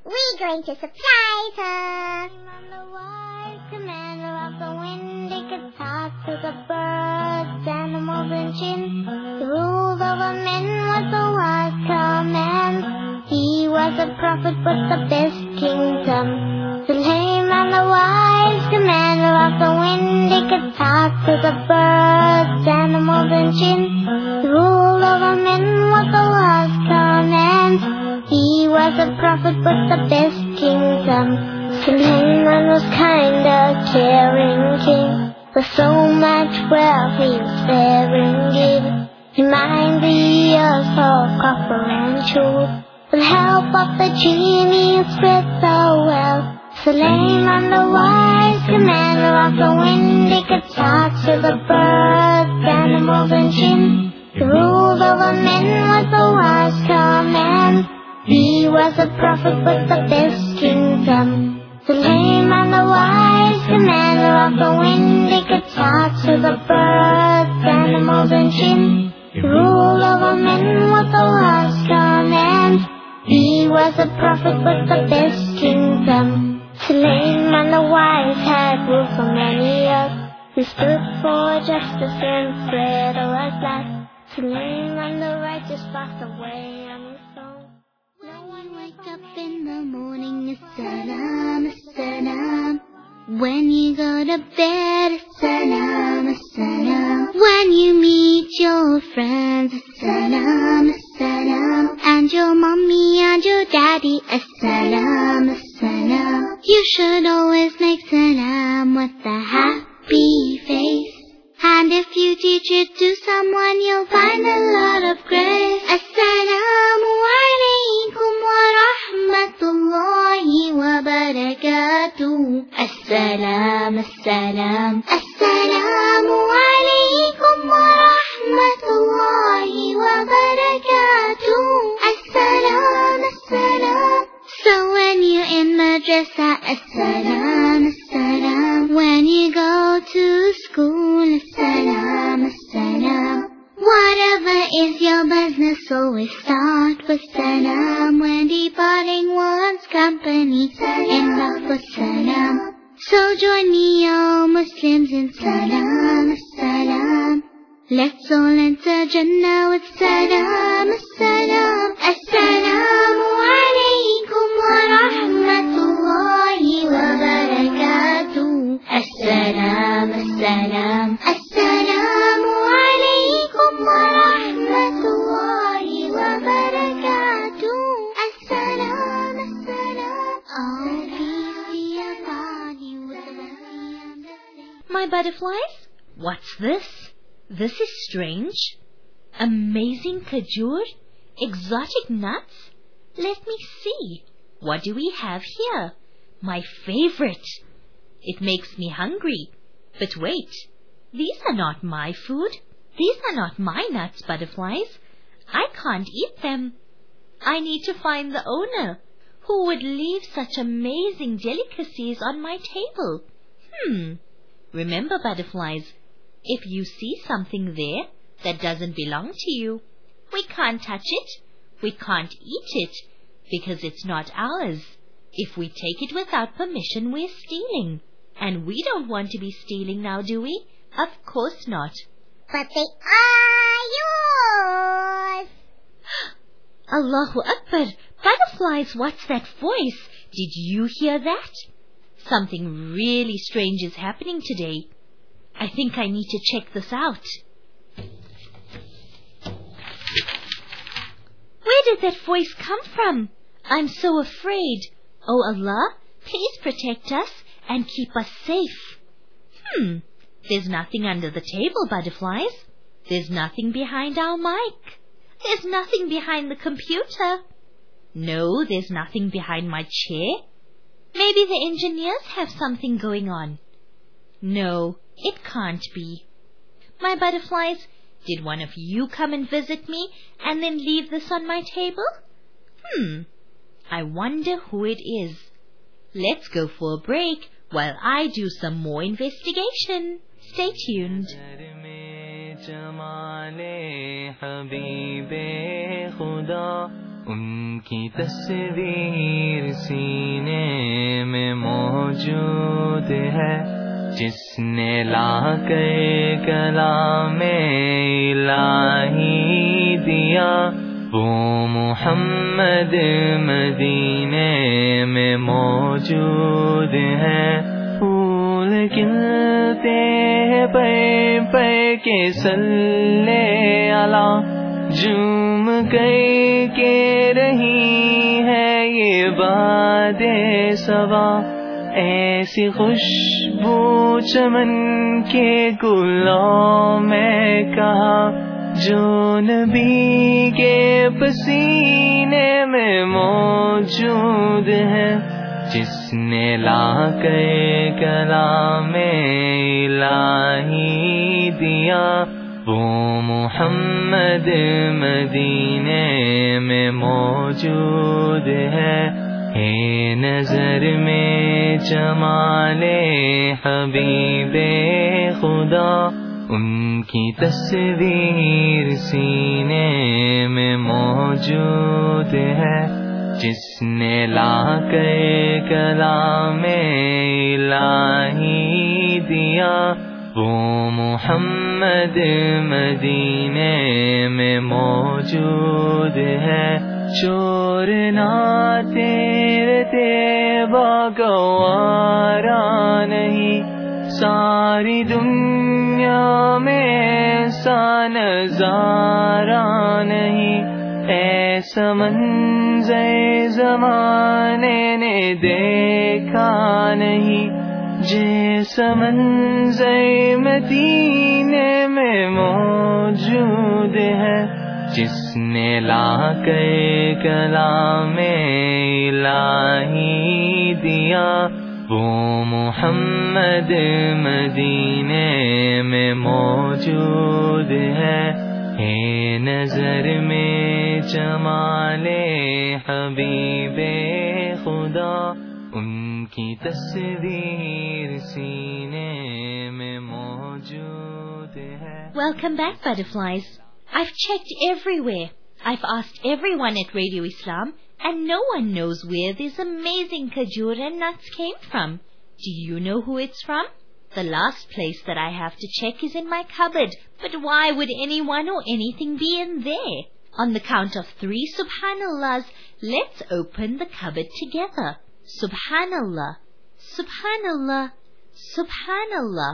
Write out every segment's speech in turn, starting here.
We're going to surprise her. I'm the wise commander of the wind. He could talk to the birds, animals, and jinn. The rule over men was the wise command. He was a prophet with the best kingdom. Suleiman, the wise commander of the wind. He could talk to the birds, animals, and jinn. The rule over men was the wise command. He was a prophet with the best kingdom. Suleiman was kind, a caring king. With so much wealth he was very giving. He mined the earth for copper and jewels. With the help of the genie he spread the wealth. Suleiman, the wise commander of the wind. He could talk to the birds, animals, and jinn. The rule over men was the wise command. He was a prophet with the best kingdom. Suleiman, the wise commander of the wind. He could talk to the birds, animals, and jinn. The rule over men was the wise command. He was a prophet with the best kingdom. Suleiman, the wise, had ruled for many years. He stood for justice and spread a right light. Suleiman, the righteous, passed away on his throne. When you wake up in the morning, as-salam, as-salam. When you go to bed, as-salam, as-salam. When you meet your friends, as-salam, as-salam. And your mommy and your daddy, as-salam, as-salam. You should always make salam with a happy face. And if you teach it to someone, you'll find a lot of grace. Assalamu alaikum wa rahmatullahi wa barakatuh. Assalam, assalam. Assalamu alaikum wa rahmatullahi wa barakatuh. Assalam, assalam. So when you're in madrasa, assalam, assalam. When you go to school, assalam, assalam. Whatever is your business, always start with salam. When departing one's company, end off with salam. So join me, all Muslims, in salam, assalam. Let's all enter Jannah with salam, assalam. Assalamu alaikum wa rahmatullahi wa barakatuh. Assalam, assalam. Assalamu alaikum wa rahmatullahi wa barakatuh. Assalam, assalam. Oh, peace be upon you with the mercy and the faith. My butterflies, what's this? This is strange. Amazing kajur? Exotic nuts? Let me see. What do we have here? My favorite. It makes me hungry. But wait, these are not my food. These are not my nuts, butterflies. I can't eat them. I need to find the owner. Who would leave such amazing delicacies on my table? Remember, butterflies, if you see something there that doesn't belong to you, we can't touch it, we can't eat it, because it's not ours. If we take it without permission, we're stealing. And we don't want to be stealing now, do we? Of course not. But they are yours. Allahu Akbar! Butterflies, what's that voice? Did you hear that? Something really strange is happening today. I think I need to check this out. Where did that voice come from? I'm so afraid. Oh Allah, please protect us and keep us safe. There's nothing under the table, butterflies. There's nothing behind our mic. There's nothing behind the computer. No, there's nothing behind my chair. Maybe the engineers have something going on. No, it can't be. My butterflies, did one of you come and visit me and then leave this on my table? I wonder who it is. Let's go for a break while I do some more investigation. Stay tuned. Jamale हबीबे खुदा उनकी तस्वीर सीने में मौजूद है, जिसने लाकर कलामे इलाही दिया, वो मोहम्मद मदीने में मौजूद है। फूल खिलते हैं पे के सल्ले अला, झूम गए के रही है ये बादे सबा, ऐसी खुशबू चमन के गुलों में कहा, जो नबी के पसीने में मौजूद है, जिसने लाकर कलामे इलाही दिया, वो मोहम्मद मदीने में मौजूद है। नजर में जमाले हबीबे खुदा, उनकी तस्वीर सीने में मौजूद है, जिसने लाकर कलामे इलाही दिया, वो मोहम्मद मदीने में मौजूद है। चोर ना तेरे बागवारा नहीं, सारी दुनिया में ऐसा नजारा नहीं, ऐसा मंज़र ज़माने ने देखा नहीं, जैसा मंज़र मदीने में मौजूद है, जिसने लाकर कलामे इलाही दिया, वो मोहम्मद मदीने में मौजूद है। नजर में जमाले हबीबे खुदा, उनकी तस्वीर सीने में मौजूद है। Welcome back, butterflies. I've checked everywhere. I've asked everyone at Radio Islam, and no one knows where these amazing khajur and nuts came from. Do you know who it's from? The last place that I have to check is in my cupboard. But why would anyone or anything be in there? On the count of 3 subhanallahs, let's open the cupboard together. Subhanallah, Subhanallah, Subhanallah.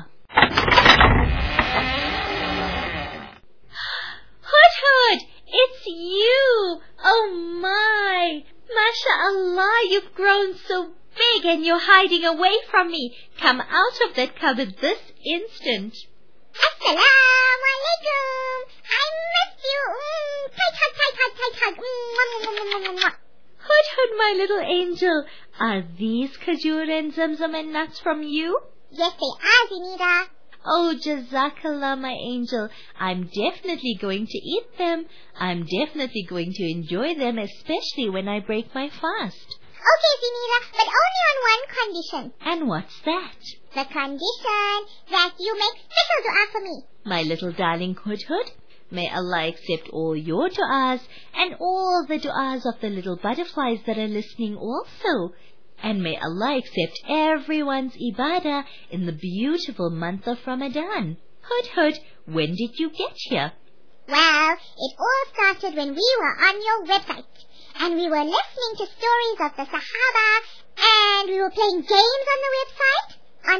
Hudhud, it's you! Oh my! MashaAllah, you've grown so big and you're hiding away from me. Come out of that cupboard this instant. Assalamu alaikum. I missed you. Tight hug. Hudhud, my little angel, are these khajur and zamzam and nuts from you? Yes, they are, Zinita. Oh, Jazakallah, my angel. I'm definitely going to eat them. I'm definitely going to enjoy them, especially when I break my fast. Okay, Zinita, but only on one condition. And what's that? The condition that you make special dua for me. My little darling Hudhud, may Allah accept all your du'as and all the du'as of the little butterflies that are listening also. And may Allah accept everyone's ibadah in the beautiful month of Ramadan. Hudhud, when did you get here? Well, it all started when we were on your website. And we were listening to stories of the Sahaba. And we were playing games on the website on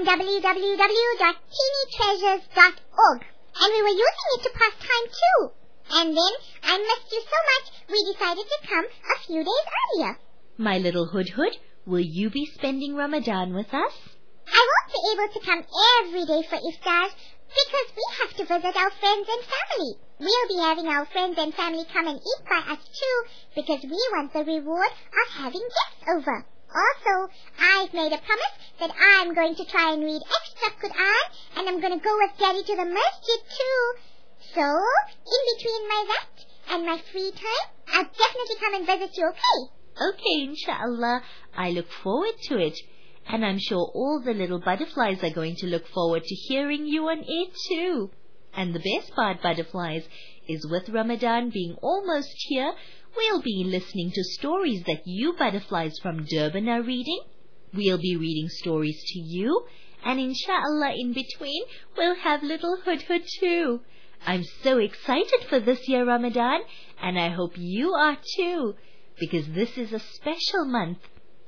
www.teenietreasures.org. And we were using it to pass time too. And then I missed you so much, we decided to come a few days earlier. My little Hudhud, will you be spending Ramadan with us? I won't be able to come every day for iftar because we have to visit our friends and family. We'll be having our friends and family come and eat by us too because we want the reward of having guests over. Also, I've made a promise that I'm going to try and read extra Quran and I'm going to go with Daddy to the masjid too. So, in between my that and my free time, I'll definitely come and visit you, okay? Okay, inshallah. I look forward to it. And I'm sure all the little butterflies are going to look forward to hearing you on air too. And the best part, butterflies, is with Ramadan being almost here, we'll be listening to stories that you butterflies from Durban are reading. We'll be reading stories to you, and inshallah in between we'll have little Hudhud too. I'm so excited for this year Ramadan, and I hope you are too, because this is a special month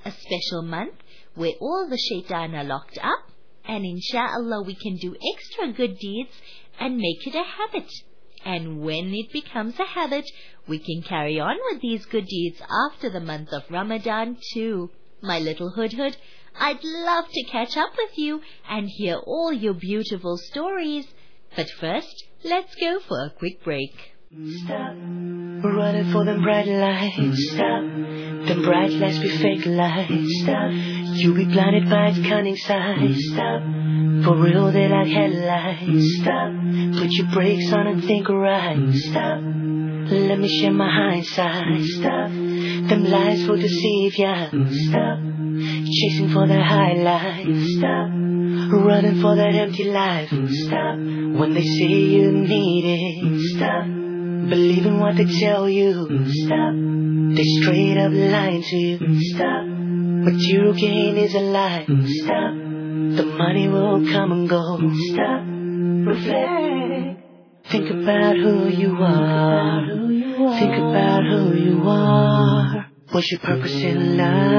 where all the shaitan are locked up, and inshallah we can do extra good deeds and make it a habit. And when it becomes a habit, we can carry on with these good deeds after the month of Ramadan too. My little Hudhud, I'd love to catch up with you and hear all your beautiful stories. But first, let's go for a quick break. Stop, we're running for them bright lights. Stop, them bright lights be fake lights. Stop, you be blinded by its cunning size. Stop, for real they like headlights. Stop, put your brakes on and think right. Stop, let me share my hindsight. Stop, them lies will deceive ya. Stop, chasing for that highlight. Stop, running for that empty life. Stop, when they say you need it. Stop, believe in what they tell you. Stop, they straight up lying to you. Stop, material gain is a lie. Stop, the money will come and go. Stop, reflect, think about who you are. Think about who you are. What's your purpose in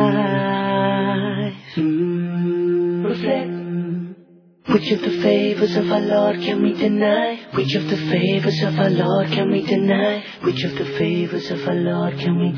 life? Reflect. Which of the favors of our Lord can we deny? Which of the favors of our Lord can we deny? Which of the favors of our Lord can we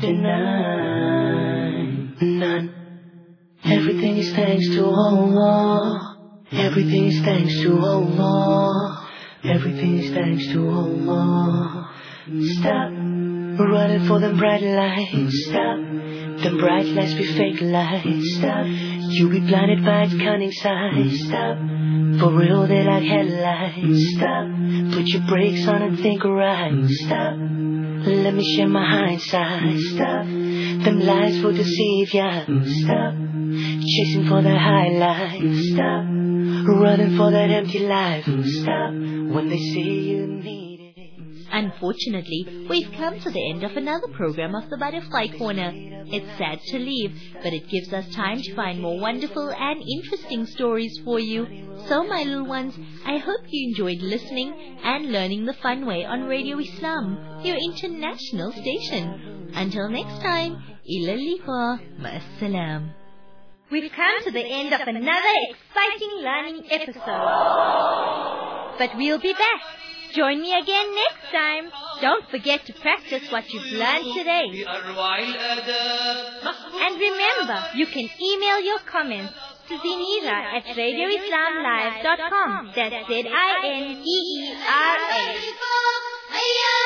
deny? None. Everything is thanks to Allah. Everything is thanks to Allah. Everything is thanks to Allah. Stop, we're running for them bright lights. Stop, them bright lights be fake lights. Stop, you be blinded by its cunning size. Stop, for real they like headlights. Stop, put your brakes on and think right. Stop, let me share my hindsight. Stop, them lies will deceive ya. Stop, chasing for that highlight. Stop, running for that empty life. Stop, when they say you need it. Unfortunately, we've come to the end of another program of the Butterfly Corner. It's sad to leave, but it gives us time to find more wonderful and interesting stories for you. So, my little ones, I hope you enjoyed listening and learning the fun way on Radio Islam, your international station. Until next time, ila liqa, ma'assalam. We've come to the end of another exciting learning episode. But we'll be back. Join me again next time. Don't forget to practice what you've learned today. And remember, you can email your comments to Zinera at radioislamlive.com. That's ZINEERA.